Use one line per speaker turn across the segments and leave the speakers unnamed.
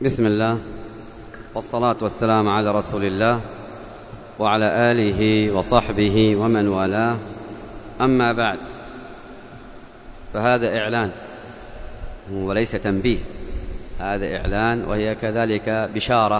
بسم الله والصلاة والسلام على رسول الله وعلى آله وصحبه ومن والاه. أما بعد، فهذا إعلان وليس تنبيه، هذا إعلان وهي كذلك بشارة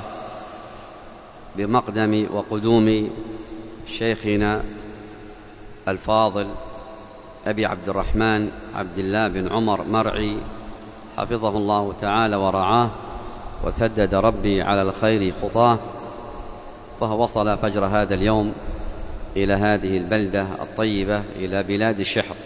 بمقدم وقدوم شيخنا الفاضل أبي عبد الرحمن عبد الله بن عمر مرعي حفظه الله تعالى ورعاه وسدد ربي على الخير خطاه، فهو وصل فجر هذا اليوم إلى هذه البلدة الطيبة، إلى بلاد الشحر،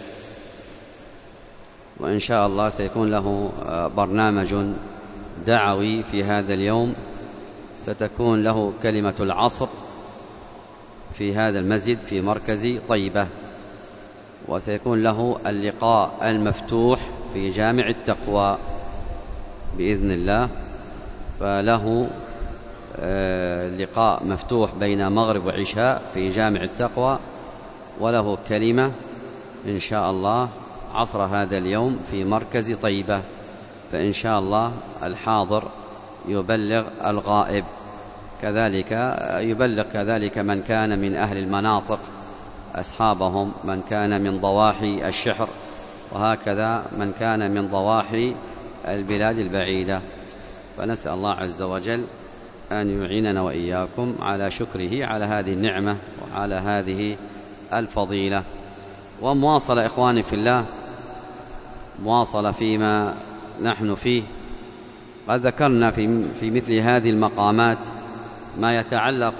وإن شاء الله سيكون له برنامج دعوي في هذا اليوم، ستكون له كلمة العصر في هذا المسجد في مركز طيبة، وسيكون له اللقاء المفتوح في جامع التقوى بإذن الله، فله لقاء مفتوح بين مغرب وعشاء في جامع التقوى، وله كلمة إن شاء الله عصر هذا اليوم في مركز طيبة، فإن شاء الله الحاضر يبلغ الغائب، كذلك يبلغ كذلك من كان من أهل المناطق أصحابهم، من كان من ضواحي الشحر، وهكذا من كان من ضواحي البلاد البعيدة. فنسأل الله عز وجل أن يعيننا وإياكم على شكره على هذه النعمة وعلى هذه الفضيلة. ومواصلة إخواني في الله، مواصلة فيما نحن فيه. قد ذكرنا في مثل هذه المقامات ما يتعلق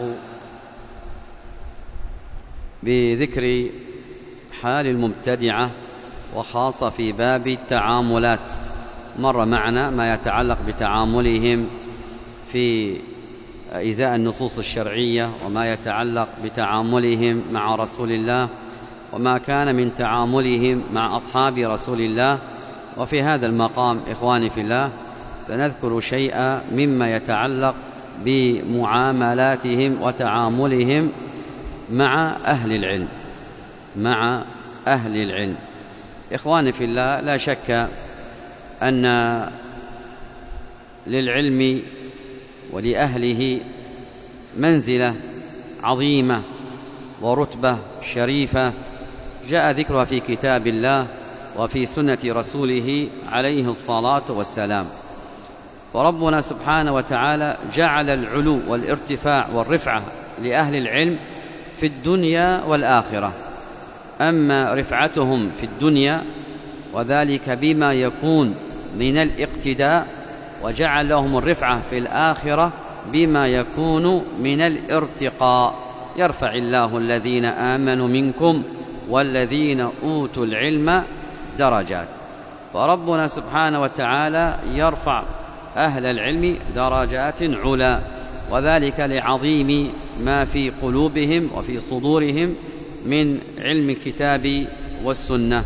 بذكر حال المبتدعة، وخاصة في باب التعاملات. مر معنا ما يتعلق بتعاملهم في إزاء النصوص الشرعية، وما يتعلق بتعاملهم مع رسول الله، وما كان من تعاملهم مع أصحاب رسول الله. وفي هذا المقام إخواني في الله سنذكر شيئا مما يتعلق بمعاملاتهم وتعاملهم مع أهل العلم، مع أهل العلم. إخواني في الله، لا شك أن للعلم ولأهله منزلة عظيمة ورتبة شريفة جاء ذكرها في كتاب الله وفي سنة رسوله عليه الصلاة والسلام. فربنا سبحانه وتعالى جعل العلو والارتفاع والرفعة لأهل العلم في الدنيا والآخرة. أما رفعتهم في الدنيا وذلك بما يكون من الاقتداء، وجعل لهم الرفعة في الآخرة بما يكون من الارتقاء. يرفع الله الذين آمنوا منكم والذين أوتوا العلم درجات. فربنا سبحانه وتعالى يرفع أهل العلم درجات علا، وذلك لعظيم ما في قلوبهم وفي صدورهم من علم الكتاب والسنة،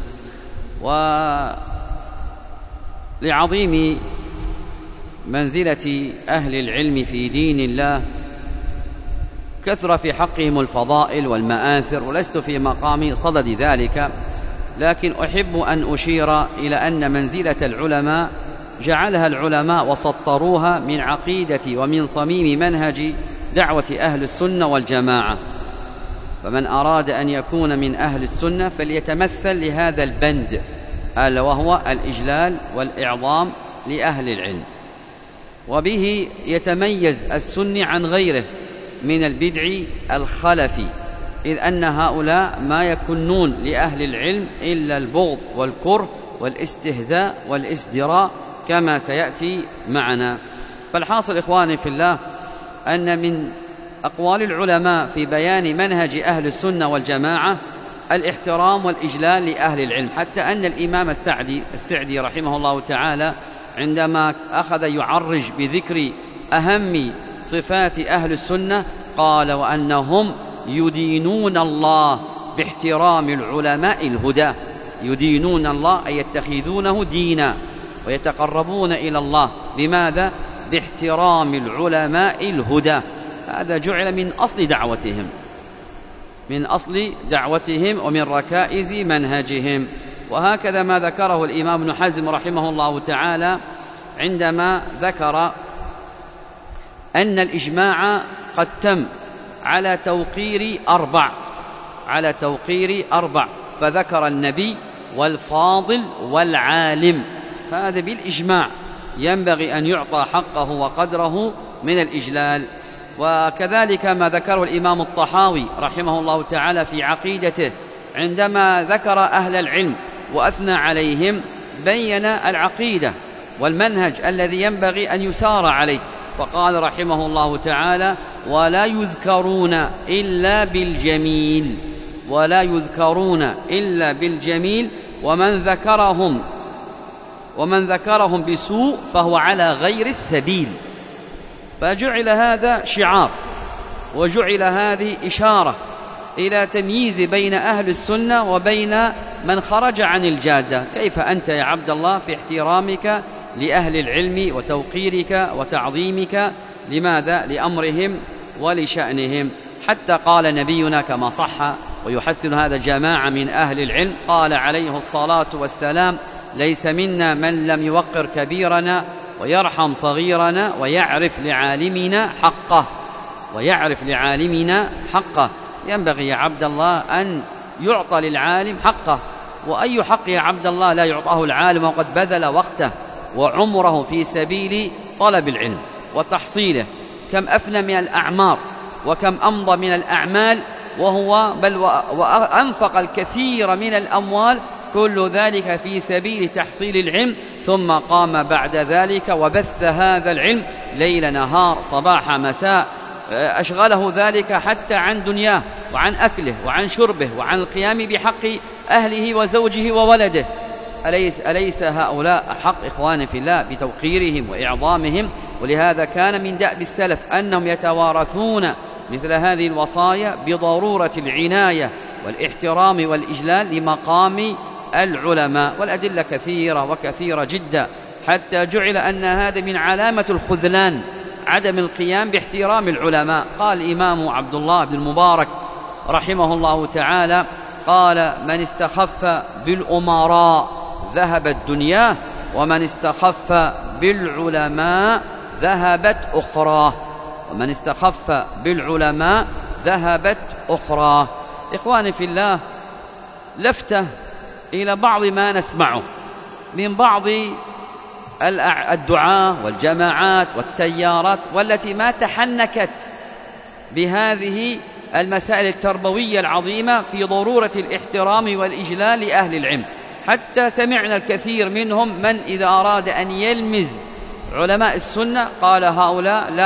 ولعظيم منزلة أهل العلم في دين الله. كثر في حقهم الفضائل والمآثر، ولست في مقام صدد ذلك، لكن أحب أن أشير إلى أن منزلة العلماء جعلها العلماء وسطروها من عقيدة ومن صميم منهج دعوة أهل السنة والجماعة. فمن أراد أن يكون من أهل السنة فليتمثل لهذا البند، ألا وهو الإجلال والإعظام لأهل العلم، وبه يتميز السني عن غيره من البدع الخلفي، إذ أن هؤلاء ما يكنون لأهل العلم إلا البغض والكره والاستهزاء والازدراء كما سيأتي معنا. فالحاصل إخواني في الله أن من أقوال العلماء في بيان منهج أهل السنة والجماعة الاحترام والإجلال لأهل العلم، حتى أن الإمام السعدي رحمه الله تعالى عندما أخذ يعرج بذكر أهم صفات أهل السنة قال: وأنهم يدينون الله باحترام العلماء الهدى. يدينون الله أي يتخذونه دينا ويتقربون إلى الله، بماذا؟ باحترام العلماء الهدى. هذا جعل من أصل دعوتهم، من أصل دعوتهم ومن ركائز منهجهم. وهكذا ما ذكره الإمام ابن حزم رحمه الله تعالى عندما ذكر أن الإجماع قد تم على توقير أربع، فذكر النبي والفاضل والعالم، فهذا بالإجماع ينبغي أن يعطى حقه وقدره من الإجلال. وكذلك ما ذكره الإمام الطحاوي رحمه الله تعالى في عقيدته عندما ذكر أهل العلم وأثنى عليهم، بين العقيدة والمنهج الذي ينبغي أن يسار عليه، فقال رحمه الله تعالى: ولا يذكرون إلا بالجميل، ومن ذكرهم بسوء فهو على غير السبيل. فجعل هذا شعار، وجعل هذه إشارة إلى تمييز بين أهل السنة وبين من خرج عن الجادة. كيف أنت يا عبد الله في احترامك لأهل العلم وتوقيرك وتعظيمك لماذا؟ لأمرهم ولشأنهم. حتى قال نبينا كما صح ويحسن هذا جماعة من أهل العلم، قال عليه الصلاة والسلام: ليس منا من لم يوقر كبيرنا ويرحم صغيرنا ويعرف لعالمنا حقه. ينبغي يا عبد الله أن يعطى للعالم حقه. وأي حق يا عبد الله لا يعطاه العالم وقد بذل وقته وعمره في سبيل طلب العلم وتحصيله؟ كم أفنى من الأعمار وكم أمضى من الأعمال وأنفق الكثير من الأموال، كل ذلك في سبيل تحصيل العلم، ثم قام بعد ذلك وبث هذا العلم ليل نهار صباح مساء، أشغله ذلك حتى عن دنياه وعن أكله وعن شربه وعن القيام بحق أهله وزوجه وولده. أليس هؤلاء حق إخواني في الله بتوقيرهم وإعظامهم؟ ولهذا كان من دأب السلف أنهم يتوارثون مثل هذه الوصايا بضرورة العناية والاحترام والإجلال لمقام العلماء. والأدلة كثيرة وكثيرة جدا، حتى جعل أن هذا من علامة الخذلان، عدم القيام باحترام العلماء. قال الإمام عبد الله بن المبارك رحمه الله تعالى: قال: من استخف بالأمراء ذهبت دنياه، ومن استخف بالعلماء ذهبت أخراه. إخواني في الله، لفتة إلى بعض ما نسمعه من بعض الدعاة والجماعات والتيارات، والتي ما تحنكت بهذه المسائل التربوية العظيمة في ضرورة الاحترام والإجلال لأهل العلم. حتى سمعنا الكثير منهم من إذا أراد أن يلمز علماء السنة قال: هؤلاء لا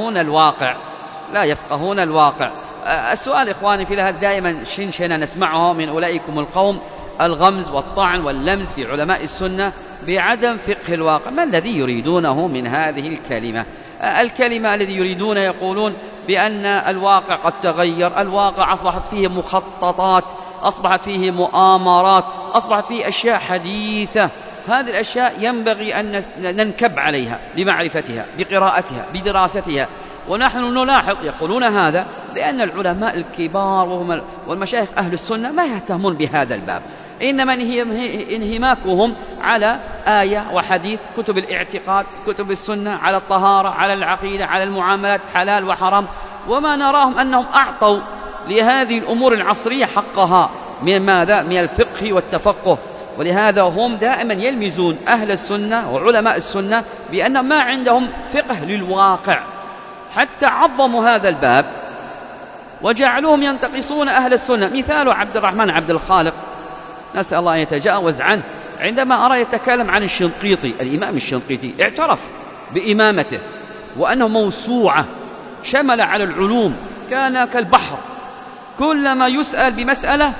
يفقهون الواقع. السؤال إخواني في الله، دائما شنشنة نسمعه من أولئكم القوم الغمز والطعن واللمز في علماء السنة بعدم فقه الواقع. ما الذي يريدونه من هذه الكلمة الذي يريدون؟ يقولون بأن الواقع قد تغير، الواقع أصبحت فيه مخططات، أصبحت فيه مؤامرات، أصبحت فيه أشياء حديثة. هذه الأشياء ينبغي أن ننكب عليها بمعرفتها بقراءتها بدراستها. ونحن نلاحظ يقولون هذا لأن العلماء الكبار والمشايخ أهل السنة ما يهتمون بهذا الباب، إنما انهماكهم على آية وحديث، كتب الاعتقاد، كتب السنة، على الطهارة، على العقيدة، على المعاملات، حلال وحرام. وما نراهم أنهم أعطوا لهذه الأمور العصرية حقها من ماذا؟ من الفقه والتفقه. ولهذا هم دائما يلمزون أهل السنة وعلماء السنة بأن ما عندهم فقه للواقع، حتى عظموا هذا الباب وجعلوهم ينتقصون أهل السنة. مثال عبد الرحمن عبد الخالق، نسأل الله أن يتجاوز عنه، عندما أرى يتكلم عن الشنقيطي، الإمام الشنقيطي اعترف بإمامته وأنه موسوعة شمل على العلوم، كان كالبحر، كلما يسأل بمسألة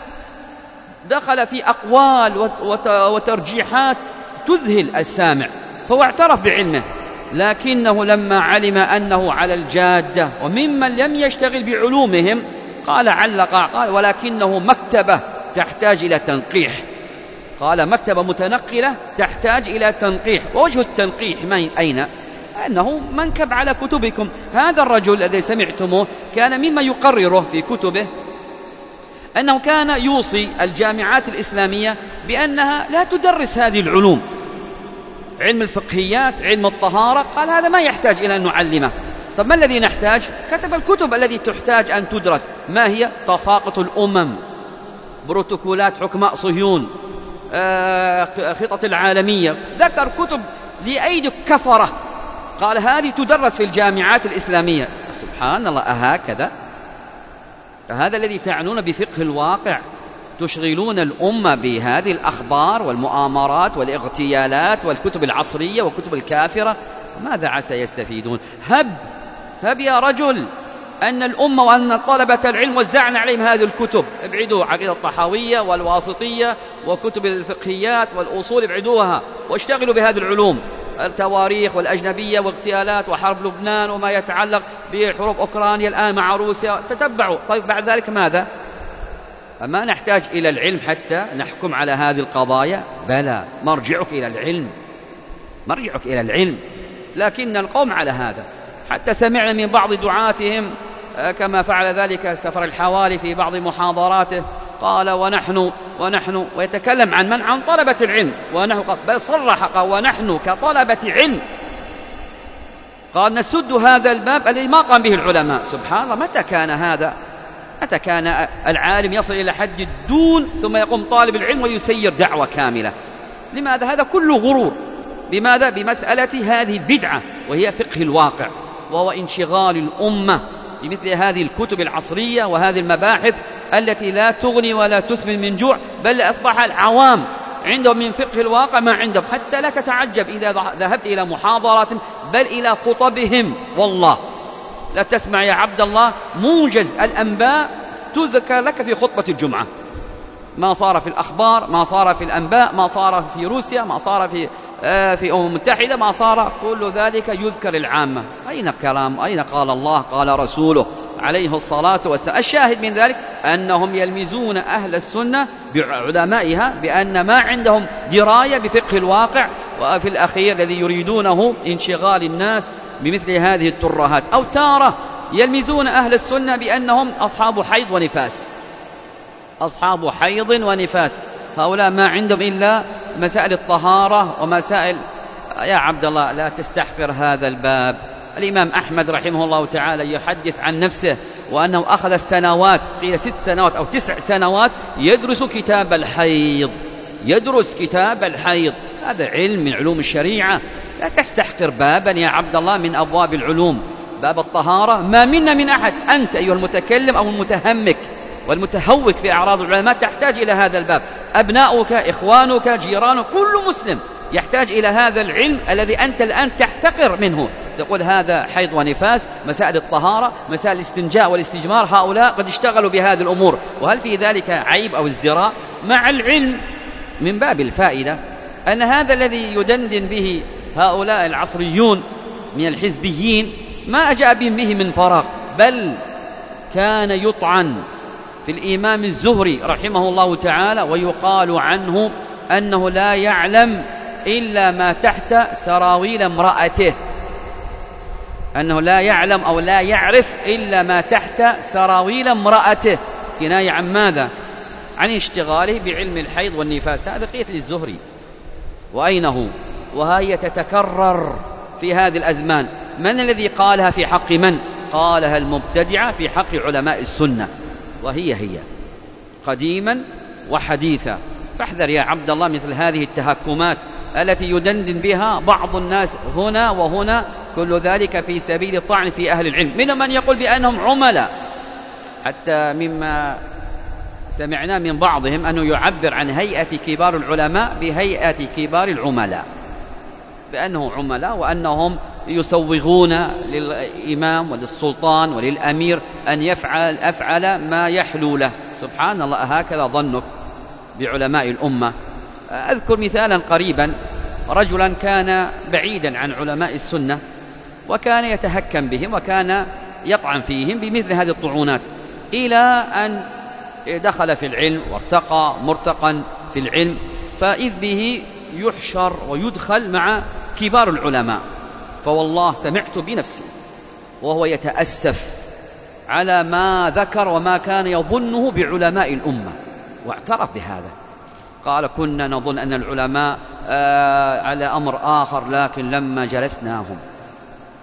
دخل في أقوال وترجيحات تذهل السامع، فهو اعترف بعلمه. لكنه لما علم أنه على الجادة وممن لم يشتغل بعلومهم قال ولكنه مكتبة تحتاج إلى تنقيح. قال مكتبة متنقلة تحتاج إلى تنقيح. ووجه التنقيح أين؟ أنه منكب على كتبكم. هذا الرجل الذي سمعتموه كان مما يقرره في كتبه أنه كان يوصي الجامعات الإسلامية بأنها لا تدرس هذه العلوم، علم الفقهيات، علم الطهارة، قال هذا ما يحتاج إلى أن نعلمه، طب ما الذي نحتاج؟ كتب الكتب التي تحتاج أن تدرس. ما هي؟ تساقط الأمم، بروتوكولات حكماء صهيون، خطط العالمية. ذكر كتب لأيدي كفرة، قال هذه تدرس في الجامعات الإسلامية. سبحان الله، أهكذا؟ هذا الذي تعنون بفقه الواقع؟ تشغلون الأمة بهذه الأخبار والمؤامرات والاغتيالات والكتب العصرية والكتب الكافرة. ماذا عسى يستفيدون؟ هب يا رجل أن الأمة وأن طلبة العلم وزعنا عليهم هذه الكتب. ابعدوا عقيدة الطحاوية والواسطية وكتب الفقهيات والأصول، ابعدوها واشتغلوا بهذه العلوم، التواريخ والأجنبية واغتيالات وحرب لبنان وما يتعلق بحروب أوكرانيا الآن مع روسيا، تتبعوا. طيب بعد ذلك ماذا؟ أما نحتاج إلى العلم حتى نحكم على هذه القضايا؟ بلى، مرجعك إلى العلم. لكن القوم على هذا. حتى سمعنا من بعض دعاتهم كما فعل ذلك سفر الحوالي في بعض محاضراته، قال ونحن ويتكلم عن من؟ عن طلبة العلم. ونحن، بل صرح قال ونحن كطلبة علم، قال نسد هذا الباب الذي ما قام به العلماء. سبحان الله، متى كان هذا؟ متى كان العالم يصل إلى حد الدون ثم يقوم طالب العلم ويسير دعوة كاملة؟ لماذا؟ هذا كله غرور. بماذا؟ بمسألة هذه البدعة وهي فقه الواقع، وهو انشغال الأمة بمثل هذه الكتب العصرية وهذه المباحث التي لا تغني ولا تسمن من جوع، بل أصبح العوام عندهم من فقه الواقع ما عندهم. حتى لا تتعجب إذا ذهبت إلى محاضرات بل إلى خطبهم، والله لا تسمع يا عبد الله موجز الأنباء تذكر لك في خطبة الجمعة. ما صار في الأخبار، ما صار في الأنباء، ما صار في روسيا، ما صار في أمم المتحدة، ما صار، كل ذلك يذكر العامة. أين كلام؟ أين قال الله قال رسوله عليه الصلاة والسلام؟ الشاهد من ذلك أنهم يلمزون أهل السنة بعلمائها بأن ما عندهم دراية بفقه الواقع، وفي الأخير الذي يريدونه انشغال الناس بمثل هذه الترهات. أو تارة يلمزون أهل السنة بأنهم أصحاب حيض ونفاس، أصحاب حيض ونفاس. هؤلاء ما عندهم إلا مسائل الطهارة ومسائل. يا عبد الله لا تستحقر هذا الباب. الإمام أحمد رحمه الله تعالى يحدث عن نفسه وأنه أخذ السنوات، قيل 6 سنوات أو 9 سنوات يدرس كتاب الحيض، يدرس كتاب الحيض. هذا علم من علوم الشريعة. لا تستحقر بابا يا عبد الله من أبواب العلوم. باب الطهارة ما منا من أحد، أنت أيها المتكلم أو المتهمك والمتهوك في أعراض العلماء تحتاج إلى هذا الباب. أبناؤك، إخوانك، جيرانك، كل مسلم يحتاج إلى هذا العلم الذي أنت الآن تحتقر منه. تقول هذا حيض ونفاس، مسائل الطهارة، مسائل الاستنجاء والاستجمار، هؤلاء قد اشتغلوا بهذه الأمور. وهل في ذلك عيب أو ازدراء؟ مع العلم من باب الفائدة أن هذا الذي يدندن به هؤلاء العصريون من الحزبيين ما جاء به من فراغ، بل كان يطعن في الإمام الزهري رحمه الله تعالى ويقال عنه أنه لا يعلم إلا ما تحت سراويل امرأته، أنه لا يعلم أو لا يعرف إلا ما تحت سراويل امرأته. كناية عن ماذا؟ عن اشتغاله بعلم الحيض والنفاس. هذا قية للزهري. وأين هو؟ وهي تتكرر في هذه الأزمان. من الذي قالها في حق من؟ قالها المبتدعة في حق علماء السنة، وهي قديما وحديثا. فاحذر يا عبد الله مثل هذه التهكمات التي يدندن بها بعض الناس هنا وهنا، كل ذلك في سبيل الطعن في أهل العلم. منهم من يقول بأنهم عملاء، حتى مما سمعنا من بعضهم أنه يعبر عن هيئة كبار العلماء بهيئة كبار العملاء، بأنه عملاء وأنهم يسوغون للإمام وللسلطان وللأمير أن أفعل ما يحلو له. سبحان الله، هكذا ظنك بعلماء الأمة. أذكر مثالا قريبا، رجلا كان بعيدا عن علماء السنة وكان يتهكم بهم وكان يطعن فيهم بمثل هذه الطعونات، إلى أن دخل في العلم وارتقى مرتقا في العلم، فإذ به يحشر ويدخل مع كبار العلماء. فوالله سمعت بنفسي وهو يتأسف على ما ذكر وما كان يظنه بعلماء الأمة، واعترف بهذا. قال كنا نظن أن العلماء على أمر آخر، لكن لما جلسناهم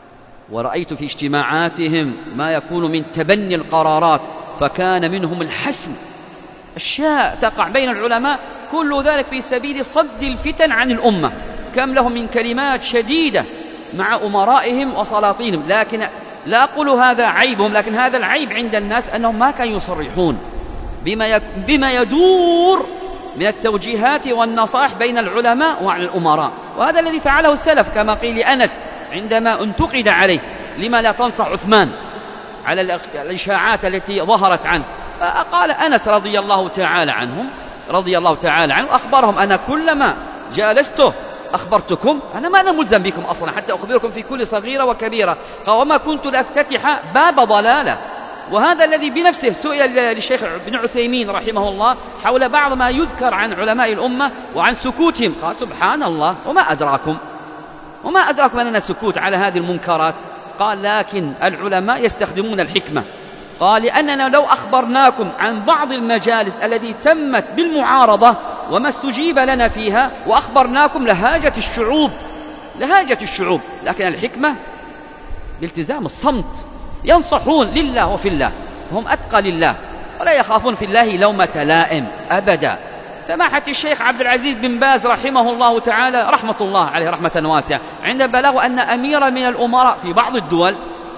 ورأيت في اجتماعاتهم ما يكون من تبني القرارات، فكان منهم الحسم، أشياء تقع بين العلماء، كل ذلك في سبيل صد الفتن عن الأمة. كم لهم من كلمات شديدة مع أمرائهم وسلاطينهم، لكن لا أقول هذا عيبهم، لكن هذا العيب عند الناس أنهم ما كانوا يصرحون بما يدور من التوجيهات والنصائح بين العلماء وعلى الأمراء. وهذا الذي فعله السلف، كما قيل لأنس عندما انتقد عليه لما لا تنصح عثمان على الإشاعات التي ظهرت عنه، فقال أنس رضي الله تعالى عنه أخبرهم: أنا كلما جالسته أخبرتكم، أنا ملزم بكم أصلا حتى أخبركم في كل صغيرة وكبيرة، قال: وما كنت لأفتتح باب ضلالة. وهذا الذي بنفسه سئل للشيخ ابن عثيمين رحمه الله حول بعض ما يذكر عن علماء الأمة وعن سكوتهم، قال: سبحان الله، وما أدراكم أننا سكوت على هذه المنكرات؟ قال: لكن العلماء يستخدمون الحكمة. قال: لأننا لو أخبرناكم عن بعض المجالس التي تمت بالمعارضة وما استجيب لنا فيها وأخبرناكم لهاجت الشعوب، لكن الحكمة بالتزام الصمت، ينصحون لله وفي الله، هم أتقى لله ولا يخافون في الله لومة لائم أبدا. سماحة الشيخ عبد العزيز بن باز رحمه الله تعالى رحمة الله عليه رحمة واسعة، عند بلغ أن أميرا من الأمراء في بعض الدول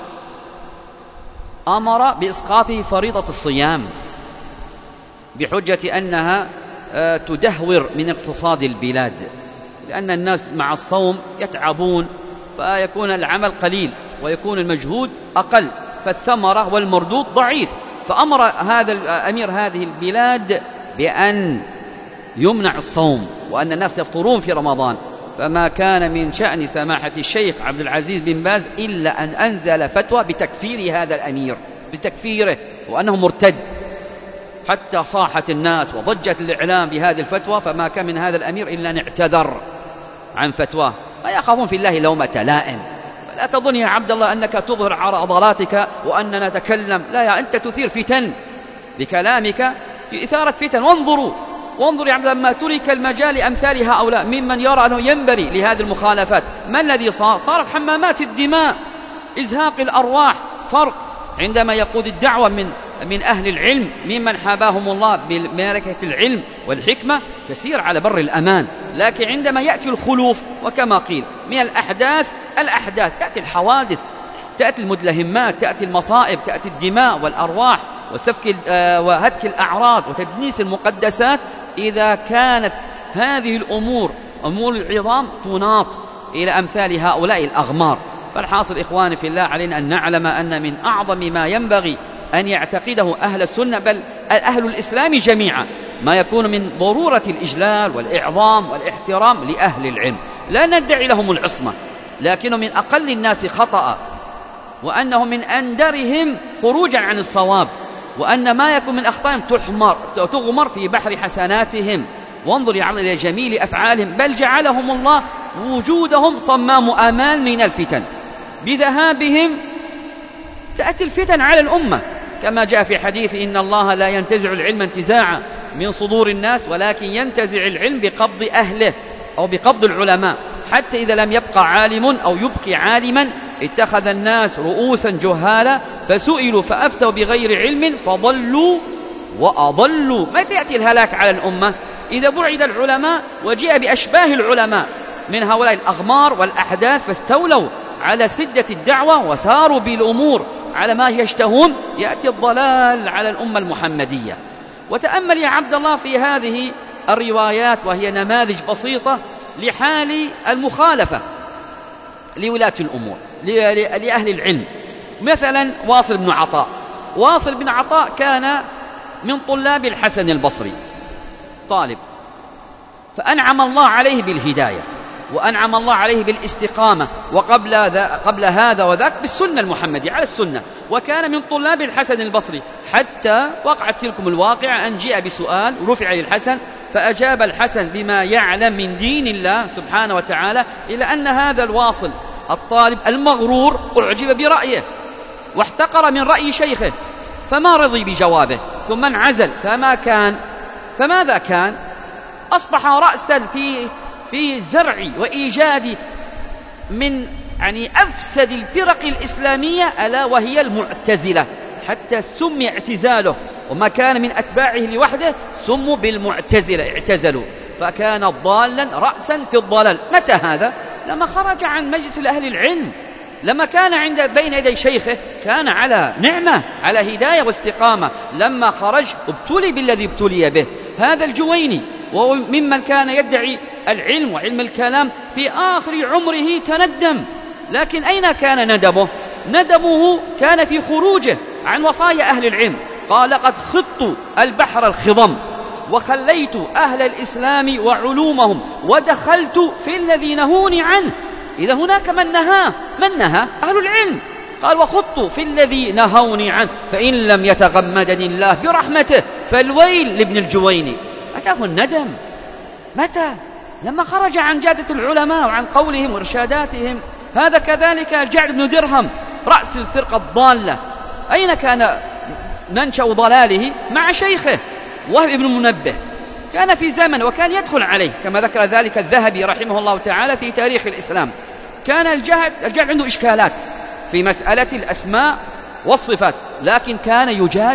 أمر بإسقاط فريضة الصيام بحجة أنها تدهور من اقتصاد البلاد، لأن الناس مع الصوم يتعبون فيكون العمل قليل ويكون المجهود أقل، فالثمرة والمردود ضعيف. فأمر هذا الأمير هذه البلاد بأن يمنع الصوم وأن الناس يفطرون في رمضان. فما كان من شأن سماحة الشيخ عبد العزيز بن باز إلا أن أنزل فتوى بتكفير هذا الأمير، بتكفيره وأنه مرتد، حتى صاحت الناس وضجت الإعلام بهذه الفتوى. فما كان من هذا الأمير إلا أن اعتذر عن فتواه، لا يخافون في الله لومة لائم. لا تظن يا عبد الله أنك تظهر عضلاتك وأننا نتكلم، لا، يا أنت تثير فتن بكلامك، في إثارة فتن. وانظر يا عبد الله لما ترك المجال لأمثال هؤلاء ممن يرى أنه ينبري لهذه المخالفات، ما الذي صارت حمامات الدماء، إزهاق الأرواح. فرق عندما يقود الدعوة من أهل العلم ممن حاباهم الله بملكة العلم والحكمة تسير على بر الأمان، لكن عندما يأتي الخلوف وكما قيل من الأحداث تأتي الحوادث، تأتي المدلهمات، تأتي المصائب، تأتي الدماء والأرواح وهتك الأعراض وتدنيس المقدسات. إذا كانت هذه الأمور العظام تناط إلى أمثال هؤلاء الأغمار. فالحاصل إخواني في الله، علينا أن نعلم أن من أعظم ما ينبغي أن يعتقده أهل السنة بل أهل الإسلام جميعا ما يكون من ضرورة الإجلال والإعظام والاحترام لأهل العلم. لا ندعي لهم العصمة، لكنهم من أقل الناس خطأ، وأنهم من أندرهم خروجا عن الصواب، وأن ما يكون من أخطائهم تغمر في بحر حسناتهم. وانظر يا عمل إلى جميل أفعالهم، بل جعلهم الله وجودهم صمام آمان من الفتن، بذهابهم تأتي الفتن على الأمة، كما جاء في حديث: إن الله لا ينتزع العلم انتزاعا من صدور الناس، ولكن ينتزع العلم بقبض أهله أو بقبض العلماء، حتى إذا لم يبقى عالم أو يبقي عالما اتخذ الناس رؤوسا جهالا فسئلوا فأفتوا بغير علم فضلوا وأضلوا. متى يأتي الهلاك على الأمة؟ إذا بعد العلماء وجاء بأشباه العلماء من هؤلاء الأغمار والأحداث فاستولوا على سدة الدعوة وساروا بالأمور على ما يشتهون، يأتي الضلال على الأمة المحمدية. وتأمل يا عبد الله في هذه الروايات، وهي نماذج بسيطة لحال المخالفة لولاة الأمور لأهل العلم. مثلا واصل بن عطاء كان من طلاب الحسن البصري، طالب، فأنعم الله عليه بالهداية وأنعم الله عليه بالاستقامة، وقبل هذا وذاك بالسنة المحمدية على السنة، وكان من طلاب الحسن البصري، حتى وقعت تلكم الواقعة أن جاء بسؤال رفع للحسن فأجاب الحسن بما يعلم من دين الله سبحانه وتعالى، إلى أن هذا الواصل الطالب المغرور أعجب برأيه واحتقر من رأي شيخه فما رضي بجوابه، ثم انعزل. فماذا كان؟ أصبح رأسا في زرع وإيجاد من يعني أفسد الفرق الإسلامية ألا وهي المعتزلة، حتى سمي اعتزاله، وما كان من أتباعه لوحده سموا بالمعتزلة، اعتزلوا، فكان ضالا رأسا في الضلال. متى هذا؟ لما خرج عن مجلس أهل العلم، لما كان بين يدي شيخه كان على نعمة، على هداية واستقامة. لما خرج ابتلي بالذي ابتلي به. هذا الجويني وهو ممن كان يدعي العلم وعلم الكلام في آخر عمره تندم، لكن أين كان ندمه؟ ندمه كان في خروجه عن وصايا أهل العلم. قال: لقد خضت البحر الخضم وخليت أهل الإسلام وعلومهم ودخلت في الذي نهوني عنه. إذا هناك من نهى أهل العلم. قال: وخضت في الذي نهوني عنه فإن لم يتغمدني الله برحمته فالويل لابن الجويني. أتاه الندم متى؟ لما خرج عن جادة العلماء وعن قولهم وإرشاداتهم. هذا كذلك الجعد بن درهم رأس الفرقة الضالة. أين كان منشأ ضلاله؟ مع شيخه وهب بن منبه، كان في زمن وكان يدخل عليه، كما ذكر ذلك الذهبي رحمه الله تعالى في تاريخ الإسلام. كان الجعد عنده إشكالات في مسألة الأسماء والصفات، لكن كان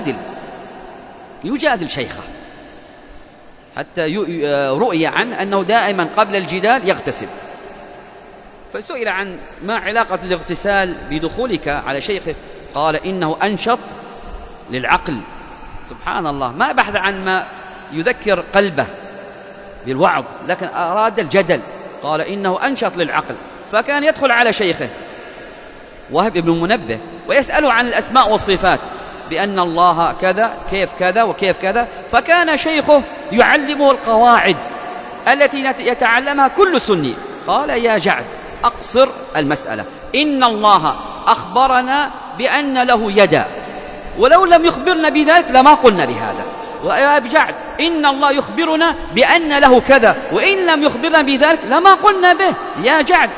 يجادل شيخه، حتى رؤي عنه أنه دائما قبل الجدال يغتسل. فسئل عن ما علاقة الاغتسال بدخولك على شيخه، قال: إنه أنشط للعقل. سبحان الله، ما بحث عن ما يذكر قلبه بالوعظ، لكن أراد الجدل. قال: إنه أنشط للعقل. فكان يدخل على شيخه وهب بن منبه ويسأله عن الأسماء والصفات، بأن الله كذا كيف كذا وكيف كذا. فكان شيخه يعلمه القواعد التي يتعلمها كل سني. قال: يا جعد، أقصر المسألة، إن الله أخبرنا بأن له يدا، ولو لم يخبرنا بذلك لما قلنا بهذا. ويا جعد، إن الله يخبرنا بأن له كذا، وإن لم يخبرنا بذلك لما قلنا به. يا جعد،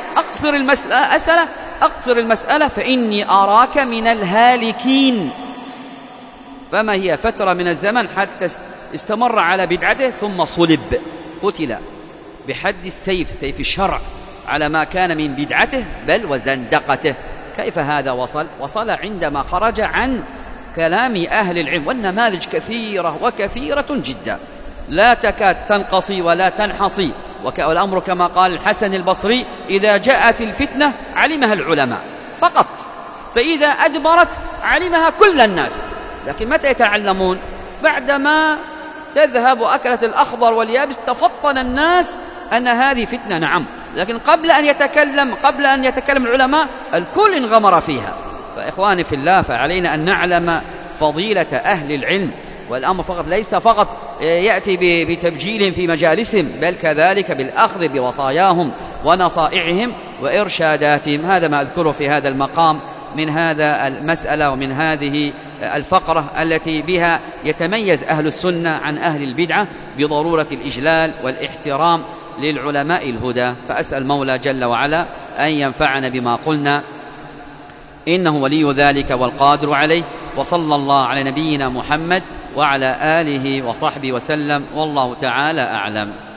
أقصر المسألة فإني أراك من الهالكين. فما هي فترة من الزمن حتى استمر على بدعته، ثم صلب، قتل بحد السيف، سيف الشرع، على ما كان من بدعته بل وزندقته. كيف هذا وصل عندما خرج عن كلام أهل العلم. والنماذج كثيرة وكثيرة جدا، لا تكاد تنقصي ولا تنحصي. والأمر كما قال الحسن البصري: إذا جاءت الفتنة علمها العلماء فقط، فإذا أدبرت علمها كل الناس. لكن متى يتعلمون؟ بعدما تذهب أكلة الأخضر واليابس تفطن الناس أن هذه فتنة. نعم، لكن قبل أن يتكلم العلماء الكل انغمر فيها. فإخواني في الله، فعلينا أن نعلم فضيلة أهل العلم، والأمر فقط ليس فقط يأتي بتبجيل في مجالسهم، بل كذلك بالأخذ بوصاياهم ونصائحهم وإرشاداتهم. هذا ما أذكره في هذا المقام من هذا المسألة ومن هذه الفقرة التي بها يتميز أهل السنة عن أهل البدعة بضرورة الإجلال والاحترام للعلماء الهدى. فأسأل مولى جل وعلا أن ينفعنا بما قلنا، إنه ولي ذلك والقادر عليه. وصلى الله على نبينا محمد وعلى آله وصحبه وسلم، والله تعالى أعلم.